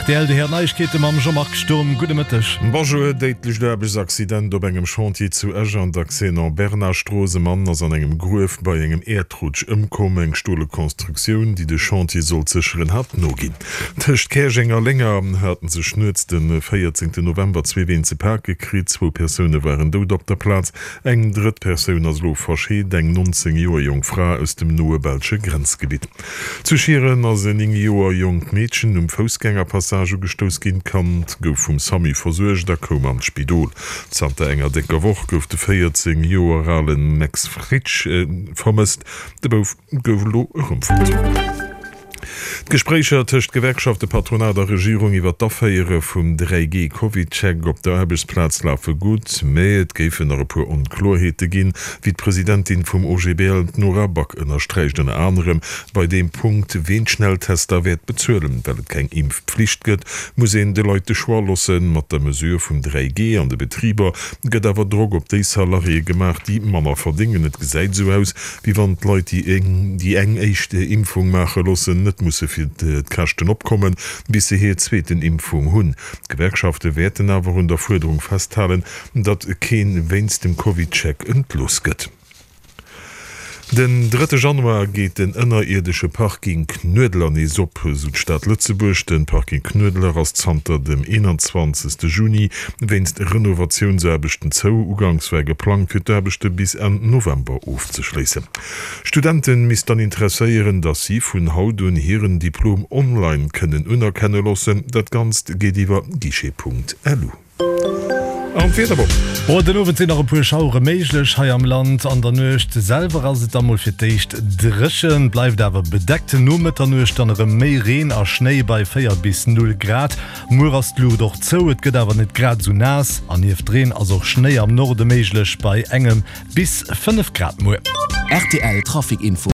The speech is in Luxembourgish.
RTL de Herr Neichkete mam Jean-Marc Sturm Gude Mëttech. Bonjour deitlech derbes Accident op engem Chantier zu Äger d'Axen an Bernardstrose Mann ass an engem Grouf bei engem Erdrutsch ëmkom eng Stohlekonstruktionun, die de Chantier soll zecheren hat no ginn. Tcht Kägenger lenger hatten se schnz den 14. November 2020 ze Park gekrit, 2 Persone waren dod op der Platz, eng dret Perun as lo verscheet eng 19 Joer Jungfrau aus dem Noebelsche Grenzgebiet. Zu schieren as en Joer Jung Mädchen Fußgängerpassage gestoß gehen kann, gouf vum Sami versuerch der kom an Spidol. Zter enger decker woch gouf de 14 Joalen Max Fritsch vermisst, de bouf gouf lo rumfut. Gesprächer tcht Gewerkschaft de Patronat der Regierung iwwer d'Affaiere vum 3G Covid-Check op der Arbeitsplatz lafe gut, méet géiffen er pu Unklarheete ginn, wie d Präsidentin vum OGBL Nora Back ënnerstreicht den anderem bei dem Punkt wen Schnelltester werd bezuelen, well et keng Impfpflicht gëtt, muss de Leute schwalossen mat der Mesure vum 3G an de Betrieber gëtt awer Drog op déi Salarie gemacht, die Manner verdingen net gesäit so aus, wie wann Leute die eng eichte Impfung mache lossen net muss fir d'Kachten opkommen, bis se hier zweeten Impfung hunn. Gewerkschafte werden awer hun der Forderung festhalen, dat keen wennst dem Covid-Check entlos gëtt. Den 3. Januar geht den ënnerirdesche Parking Knödler nees op Südstadt Lützeburg, den Parking Knödler as Zter dem 21. Juni, wennst Renovationsärbechten Zouugangswer geplant fir d'Erbechte bis an November aufzuschließen. Studenten mis dann interesseieren, dass sie vun Haut und hireieren Diplom online können unerkennen lassen, dat ganz geht iwwer Guichet.lu. den ofsinn a pu Schaure méiglech hai am Land an der Nøcht selver as se amul fir d'icht dreschen bleif dawer bedeckte no met der Nøcht an méi Reen a Schnee bei 4 bis 0 Grad. Muerastlu doch zouet gët awer net grad zu nass, an nieef drehen as och Schnee am Norde méiglech bei engem bis 5 Grad Mu. RTL Trafikinfo